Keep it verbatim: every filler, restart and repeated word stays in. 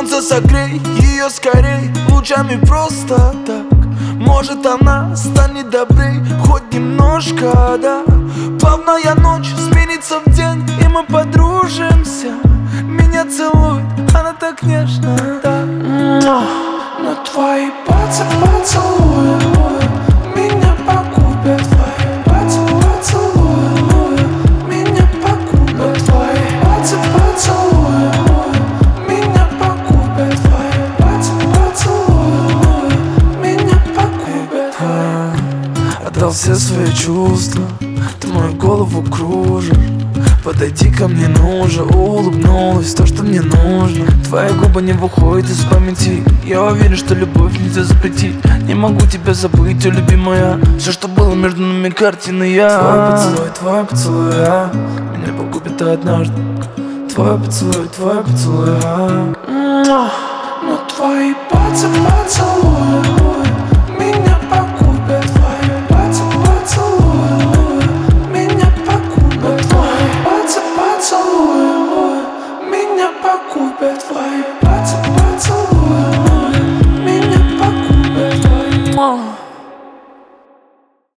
Солнце, согрей ее скорей лучами просто так. Может, она станет добрей хоть немножко, да. Плавная ночь сменится в день, и мы подружимся. Меня целует, она так нежно, да. Но твои пальцы поцелуи меня погубят. Твои пальцы поцелуи меня погубят. Твои пальцы поцелуи меня погубят. Твои пальцы поцелуи меня погубят. а, Отдал все свои чувства, ты мою голову кружишь. Подойди ко мне, ну уже улыбнулась то, что мне нужно. Твои губы не выходят из памяти. Я уверен, что любовь нельзя запретить. Не могу тебя забыть, о любимая. Все, что было между нами, картины я. Твой поцелуй, твой поцелуй, а меня погубит однажды. Твой поцелуй, твой поцелуй, а Но твои пальцы поцелуи меня погубят. Твои пальцы поцелуи меня погубят. Твои пальцы поцелуи меня погубят. Твои